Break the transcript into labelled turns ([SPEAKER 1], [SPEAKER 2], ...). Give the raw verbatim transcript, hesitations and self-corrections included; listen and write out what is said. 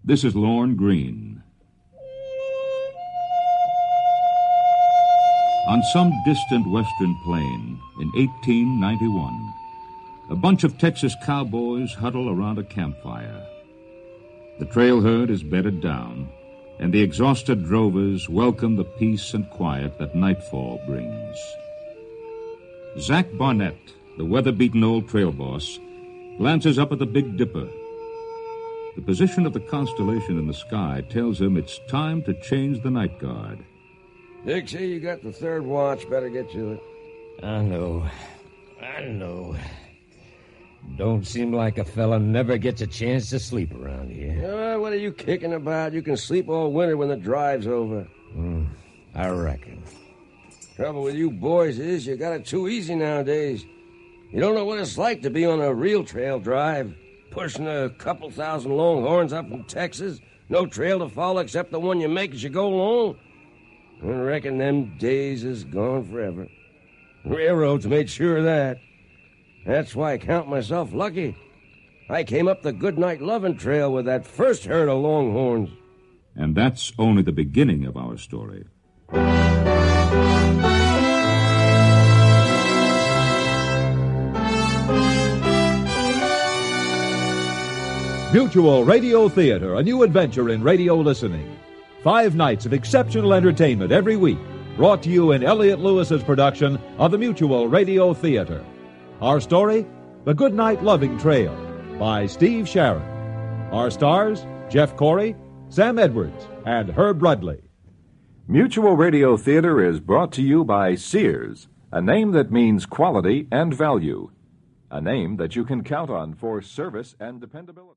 [SPEAKER 1] This is Lorne Greene. On some distant western plain in eighteen ninety-one, a bunch of Texas cowboys huddle around a campfire. The trail herd is bedded down, and the exhausted drovers welcome the peace and quiet that nightfall brings. Zach Barnett, the weather-beaten old trail boss, glances up at the Big Dipper. The position of the constellation in the sky tells him it's time to change the night guard.
[SPEAKER 2] Dixie, you got the third watch. Better get to it.
[SPEAKER 3] I know. I know. Don't seem like a fella never gets a chance to sleep around here.
[SPEAKER 2] Uh, what are you kicking about? You can sleep all winter when the drive's over.
[SPEAKER 3] Mm, I reckon.
[SPEAKER 2] Trouble with you boys is you got it too easy nowadays. You don't know what it's like to be on a real trail drive, pushing a couple thousand longhorns up from Texas. No trail to follow except the one you make as you go along. I reckon them days is gone forever. Railroads made sure of that. That's why I count myself lucky. I came up the Goodnight Loving Trail with that first herd of longhorns.
[SPEAKER 1] And that's only the beginning of our story.
[SPEAKER 4] Mutual Radio Theater, a new adventure in radio listening. Five nights of exceptional entertainment every week, brought to you in Elliott Lewis's production of the Mutual Radio Theater. Our story, The Goodnight Loving Trail, by Steve Sharon. Our stars, Jeff Corey, Sam Edwards, and Herb Rudley.
[SPEAKER 5] Mutual Radio Theater is brought to you by Sears, a name that means quality and value. A name that you can count on for service and dependability.